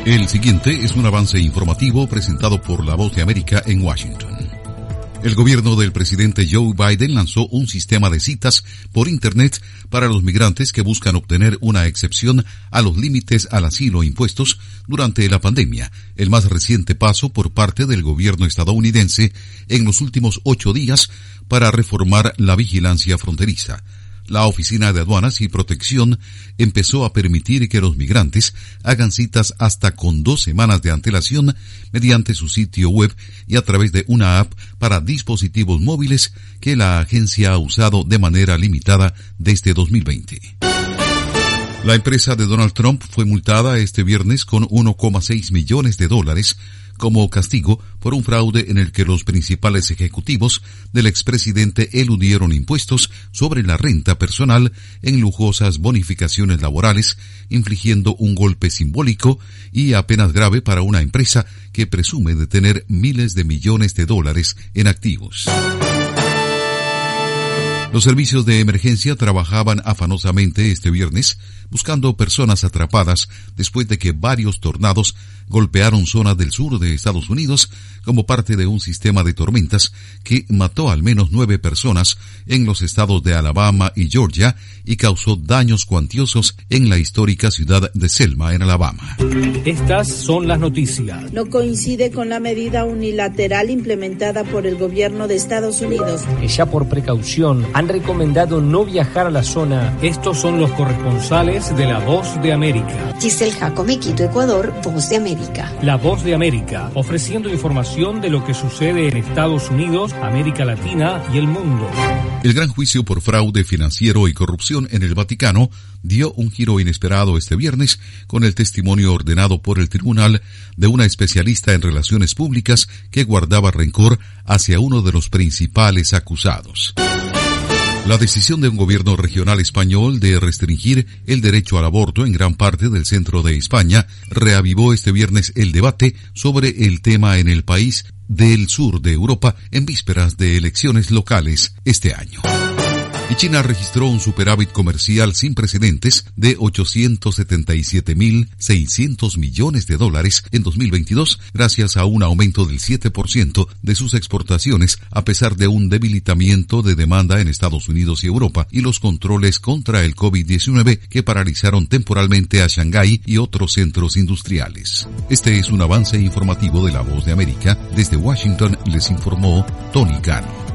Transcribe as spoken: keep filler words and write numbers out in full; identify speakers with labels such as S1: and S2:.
S1: El siguiente es un avance informativo presentado por La Voz de América en Washington. El gobierno del presidente Joe Biden lanzó un sistema de citas por Internet para los migrantes que buscan obtener una excepción a los límites al asilo impuestos durante la pandemia, el más reciente paso por parte del gobierno estadounidense en los últimos ocho días para reformar la vigilancia fronteriza. La Oficina de Aduanas y Protección empezó a permitir que los migrantes hagan citas hasta con dos semanas de antelación mediante su sitio web y a través de una app para dispositivos móviles que la agencia ha usado de manera limitada desde dos mil veinte. La empresa de Donald Trump fue multada este viernes con uno coma seis millones de dólares como castigo por un fraude en el que los principales ejecutivos del expresidente eludieron impuestos sobre la renta personal en lujosas bonificaciones laborales, infligiendo un golpe simbólico y apenas grave para una empresa que presume de tener miles de millones de dólares en activos. Los servicios de emergencia trabajaban afanosamente este viernes buscando personas atrapadas después de que varios tornados golpearon zonas del sur de Estados Unidos como parte de un sistema de tormentas que mató al menos nueve personas en los estados de Alabama y Georgia y causó daños cuantiosos en la histórica ciudad de Selma, en Alabama.
S2: Estas son las noticias.
S3: No coincide con la medida unilateral implementada por el gobierno de Estados Unidos.
S2: Que ya por precaución han recomendado no viajar a la zona. Estos son los corresponsales de La Voz de América.
S4: Giselle Jacome, Quito, Ecuador, Voz de América.
S2: La Voz de América, ofreciendo información de lo que sucede en Estados Unidos, América Latina y el mundo.
S1: El gran juicio por fraude financiero y corrupción en el Vaticano dio un giro inesperado este viernes con el testimonio ordenado por el tribunal de una especialista en relaciones públicas que guardaba rencor hacia uno de los principales acusados. La decisión de un gobierno regional español de restringir el derecho al aborto en gran parte del centro de España reavivó este viernes el debate sobre el tema en el país del sur de Europa en vísperas de elecciones locales este año. Y China registró un superávit comercial sin precedentes de ochocientos setenta y siete mil seiscientos millones de dólares en dos mil veintidós, gracias a un aumento del siete por ciento de sus exportaciones, a pesar de un debilitamiento de demanda en Estados Unidos y Europa y los controles contra el COVID diecinueve que paralizaron temporalmente a Shanghái y otros centros industriales. Este es un avance informativo de La Voz de América. Desde Washington les informó Tony Cano.